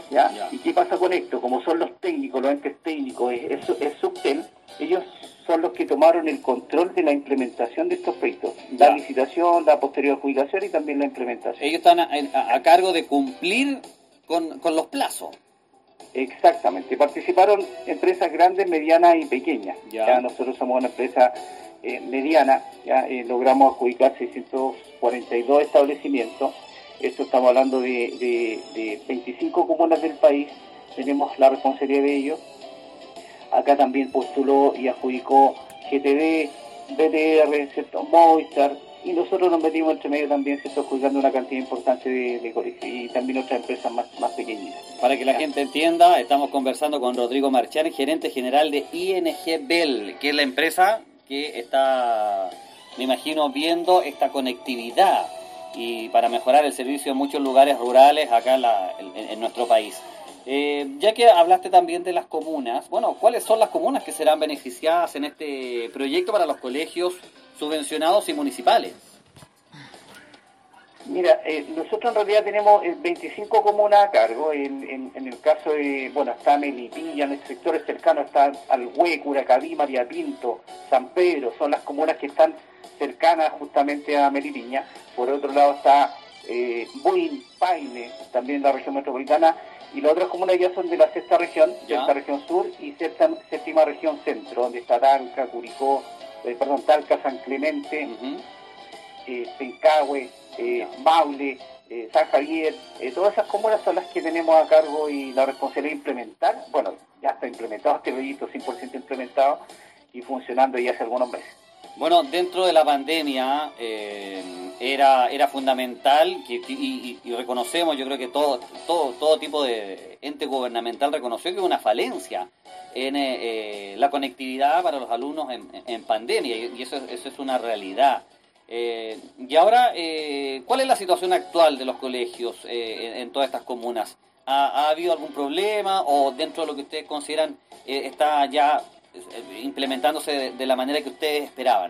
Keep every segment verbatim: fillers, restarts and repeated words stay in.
¿ya? Ya. ¿Y qué pasa con esto? Como son los técnicos, los entes técnicos, es, es, es Subtel, ellos son los que tomaron el control de la implementación de estos proyectos. La Ya. licitación, la posterior adjudicación y también la implementación. Ellos están a, a- a cargo de cumplir con, con los plazos. Exactamente. Participaron empresas grandes, medianas y pequeñas. Ya. Ya nosotros somos una empresa eh, mediana, ya eh, logramos adjudicar seiscientos cuarenta y dos establecimientos. Esto estamos hablando de, de, de veinticinco comunas del país. Tenemos la responsabilidad de ello. Acá también postuló y adjudicó G T D, B T R, ¿cierto? Movistar, y nosotros nos metimos entre medio también, ¿cierto? Adjudicando una cantidad importante de, de colegios y también otras empresas más, más pequeñitas. Para que la gente entienda, estamos conversando con Rodrigo Marchán, gerente general de I N G Bell, que es la empresa que está, me imagino, viendo esta conectividad y para mejorar el servicio en muchos lugares rurales acá en, la, en, en nuestro país. Eh, ya que hablaste también de las comunas, bueno, ¿cuáles son las comunas que serán beneficiadas en este proyecto para los colegios subvencionados y municipales? Mira, eh, nosotros en realidad tenemos eh, veinticinco comunas a cargo. En, en, en el caso de, bueno, está Melipilla, en el sector cercano está Alhué, Curacaví, María Pinto, San Pedro, son las comunas que están cercanas justamente a Melipilla. Por otro lado está eh, Buin, Paine, también en la región metropolitana, y las otras comunas ya son de la sexta región, Ya. sexta región sur y sexta, séptima región centro, donde está Talca, Curicó, eh, perdón, Talca, San Clemente, Uh-huh. eh, Pencahue, eh, Maule, eh, San Javier, eh, todas esas comunas son las que tenemos a cargo y la responsabilidad de implementar. Bueno, ya está implementado este proyecto, cien por ciento implementado y funcionando ya hace algunos meses. Bueno, dentro de la pandemia eh, era era fundamental que, y, y, y reconocemos, yo creo que todo todo todo tipo de ente gubernamental reconoció que hubo una falencia en eh, la conectividad para los alumnos en, en pandemia y eso, eso es una realidad. Eh, y ahora, eh, ¿cuál es la situación actual de los colegios eh, en, en todas estas comunas? ¿Ha, ¿Ha habido algún problema o dentro de lo que ustedes consideran eh, está ya implementándose de, de la manera que ustedes esperaban?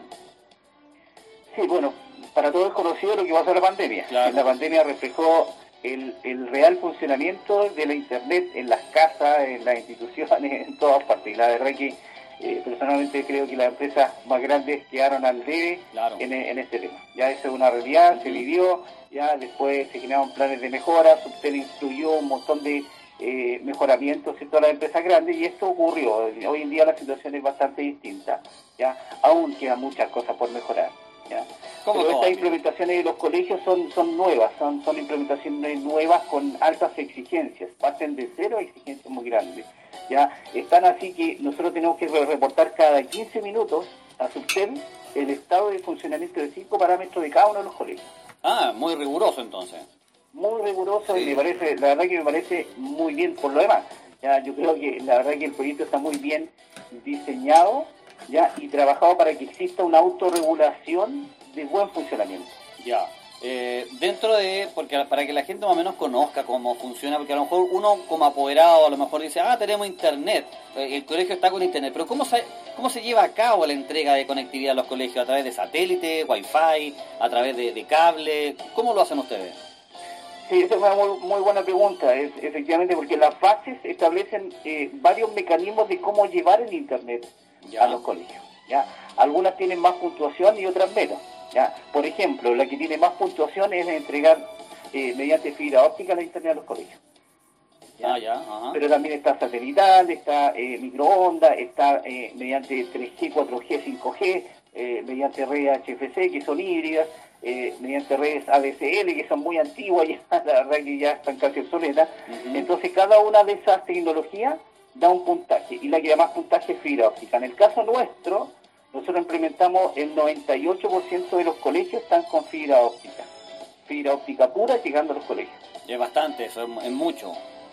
Sí, bueno, para todos es conocido lo que pasó en la pandemia. Claro. La pandemia reflejó el, el real funcionamiento de la Internet en las casas, en las instituciones, en todas partes. Y la verdad que eh, personalmente creo que las empresas más grandes quedaron al debe Claro. en, en este tema. Ya eso es una realidad, uh-huh. Se vivió, ya después se generaron planes de mejora, Subtel incluyó un montón de eh, mejoramientos en todas las empresas grandes y esto ocurrió. Hoy en día la situación es bastante distinta, ya aún quedan muchas cosas por mejorar. ¿Ya? Pero todo? estas implementaciones de los colegios son son nuevas, son son implementaciones nuevas con altas exigencias, parten de cero a exigencias muy grandes. Ya están así que nosotros tenemos que reportar cada quince minutos a Subtel el estado de funcionamiento de cinco parámetros de cada uno de los colegios. Ah, muy riguroso entonces. Muy riguroso, sí. Y me parece, la verdad que me parece muy bien por lo demás. Ya, yo creo que la verdad que el proyecto está muy bien diseñado, ya, y trabajado para que exista una autorregulación de buen funcionamiento. Ya. Eh, dentro de, porque para que la gente más o menos conozca cómo funciona, porque a lo mejor uno como apoderado a lo mejor dice, ah, tenemos internet, el colegio está con internet, pero ¿cómo se, cómo se lleva a cabo la entrega de conectividad a los colegios? ¿A través de satélite, wifi, a través de, de cable? ¿Cómo lo hacen ustedes? Sí, esa es una muy, muy buena pregunta, es, efectivamente, porque las bases establecen eh, varios mecanismos de cómo llevar el internet ya. a los colegios. ¿Ya? Algunas tienen más puntuación y otras menos. ¿Ya? Por ejemplo, la que tiene más puntuación es entregar eh, mediante fibra óptica la internet a los colegios. ¿Ya? Ah, ya, ajá. Pero también está satelital, está eh, microondas, está eh, mediante tres G, cuatro G, cinco G, eh, mediante redes H F C que son híbridas, eh, mediante redes A D S L que son muy antiguas, ya, la verdad que ya están casi obsoletas. Uh-huh. Entonces cada una de esas tecnologías da un puntaje y la que da más puntaje es fibra óptica. En el caso nuestro, nosotros implementamos el noventa y ocho por ciento de los colegios están con fibra óptica. Fibra óptica pura llegando a los colegios. Es bastante, eso es, es mucho.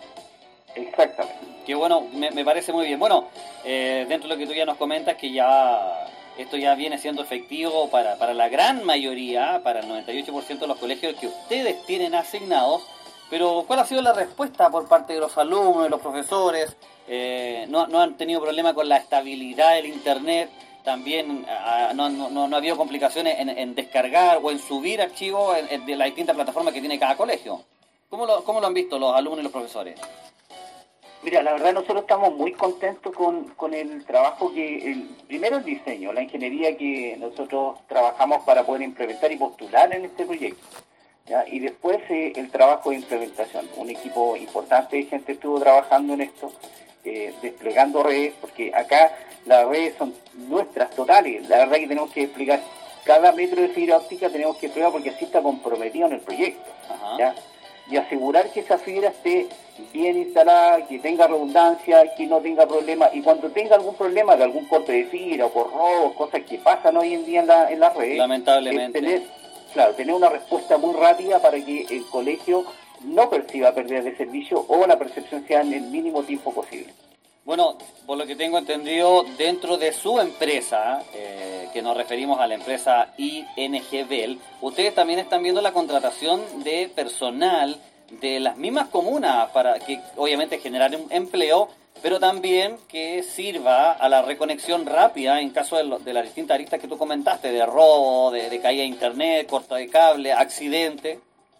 Exactamente. Que bueno, me, me parece muy bien. Bueno, eh, dentro de lo que tú ya nos comentas, que ya esto ya viene siendo efectivo para, para la gran mayoría, para el noventa y ocho por ciento de los colegios que ustedes tienen asignados. Pero ¿cuál ha sido la respuesta por parte de los alumnos, de los profesores? Eh, no, no han tenido problema con la estabilidad del internet. También uh, no, no, no ha habido complicaciones en, en descargar o en subir archivos en, en, de las distintas plataformas que tiene cada colegio. ¿Cómo lo, cómo lo han visto los alumnos y los profesores? Mira, la verdad nosotros estamos muy contentos con, con el trabajo que, el, primero el diseño, la ingeniería que nosotros trabajamos para poder implementar y postular en este proyecto, ¿ya? Y después eh, el trabajo de implementación. Un equipo importante de gente estuvo trabajando en esto, eh, desplegando redes, porque acá las redes son nuestras totales. La verdad que tenemos que desplegar cada metro de fibra óptica, tenemos que desplegar porque así está comprometido en el proyecto, ¿ya? Y asegurar que esa fibra esté bien instalada, que tenga redundancia, que no tenga problemas, y cuando tenga algún problema de algún corte de fibra o por robos, cosas que pasan hoy en día en la, en las redes, lamentablemente, tener, claro, tener una respuesta muy rápida para que el colegio no perciba pérdidas de servicio o la percepción sea en el mínimo tiempo posible. Bueno, por lo que tengo entendido, dentro de su empresa, eh, que nos referimos a la empresa I N G Bell, ustedes también están viendo la contratación de personal de las mismas comunas para que obviamente generar un empleo, pero también que sirva a la reconexión rápida en caso de, lo, de las distintas aristas que tú comentaste, de robo, de, de caída de internet, corta de cable, accidente.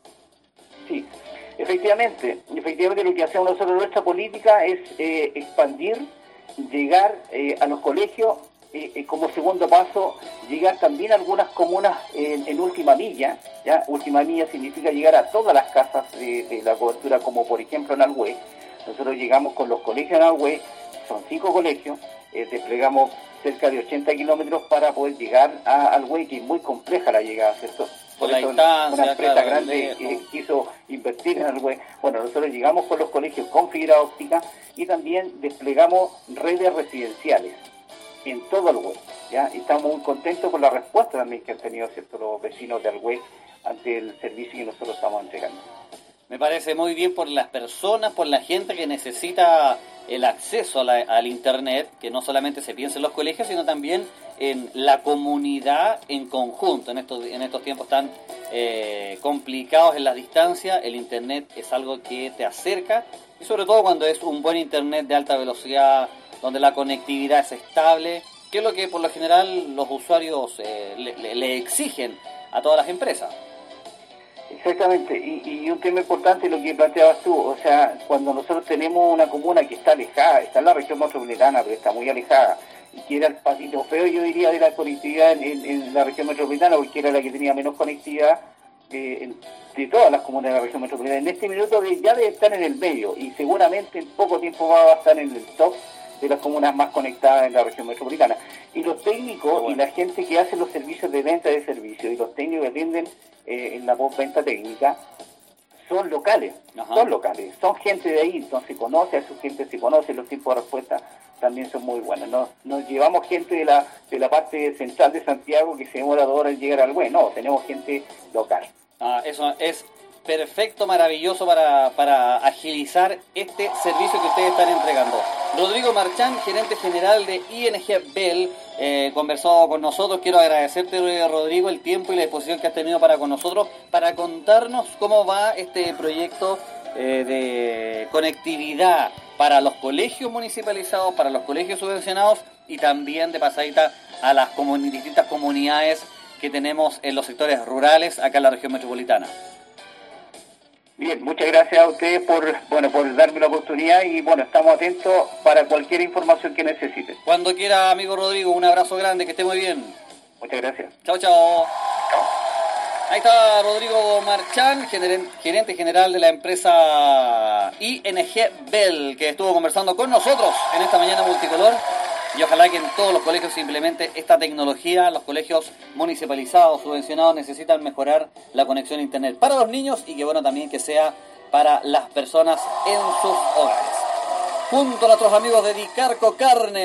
Sí. Efectivamente, efectivamente lo que hacemos nosotros, nuestra política es eh, expandir, llegar eh, a los colegios, eh, eh, como segundo paso, llegar también a algunas comunas en, en última milla, ¿ya? Última milla significa llegar a todas las casas de, de la cobertura, como por ejemplo en Alhué. Nosotros llegamos con los colegios en Alhué, son cinco colegios, eh, desplegamos cerca de ochenta kilómetros para poder llegar a Alhué, que es muy compleja la llegada, ¿cierto? Por la distancia, una empresa claro, grande que quiso invertir en Alhué. Bueno, nosotros llegamos con los colegios con fibra óptica y también desplegamos redes residenciales en todo Alhué, ¿ya? Y estamos muy contentos por la respuesta también que han tenido, ¿cierto?, los vecinos de Alhué ante el servicio que nosotros estamos entregando. Me parece muy bien por las personas, por la gente que necesita el acceso a la, al Internet, que no solamente se piensa en los colegios, sino también en la comunidad en conjunto. En estos, en estos tiempos tan eh, complicados en la distancia, el Internet es algo que te acerca, y sobre todo cuando es un buen Internet de alta velocidad, donde la conectividad es estable, que es lo que por lo general los usuarios eh, le, le, le exigen a todas las empresas. Exactamente, y, y un tema importante lo que planteabas tú, o sea, cuando nosotros tenemos una comuna que está alejada, está en la región metropolitana, pero está muy alejada, y que era el patito feo, yo diría, de la conectividad en, en, en la región metropolitana, porque era la que tenía menos conectividad de, de todas las comunas de la región metropolitana. En este minuto de, ya debe estar en el medio, y seguramente en poco tiempo va a estar en el top de las comunas más conectadas en la región metropolitana. Y los técnicos bueno. y la gente que hace los servicios de venta de servicios, y los técnicos que atienden eh, en la postventa técnica, son locales, Ajá. son locales, son gente de ahí, entonces conoce a su gente, se conoce, los tiempos de respuesta también son muy buenos. Nos, nos llevamos gente de la de la parte central de Santiago que se demora dos horas en llegar al bueno, no, tenemos gente local. Ah, eso es perfecto, maravilloso para, para agilizar este servicio que ustedes están entregando. Rodrigo Marchán, gerente general de I N G Bell, eh, conversó con nosotros. Quiero agradecerte, Rodrigo, el tiempo y la disposición que has tenido para con nosotros, para contarnos cómo va este proyecto eh, de conectividad para los colegios municipalizados, para los colegios subvencionados y también de pasadita a las comuni- distintas comunidades que tenemos en los sectores rurales acá en la región metropolitana. Bien, muchas gracias a ustedes por bueno por darme la oportunidad y bueno, estamos atentos para cualquier información que necesiten. Cuando quiera, amigo Rodrigo, un abrazo grande, que esté muy bien. Muchas gracias. Chao, chao. Ahí está Rodrigo Marchán, gerente general de la empresa I N G Bell, que estuvo conversando con nosotros en esta mañana multicolor. Y ojalá que en todos los colegios se implemente esta tecnología. Los colegios municipalizados, subvencionados, necesitan mejorar la conexión a internet para los niños y que bueno también que sea para las personas en sus hogares. Junto a nuestros amigos de Dicarco Carne.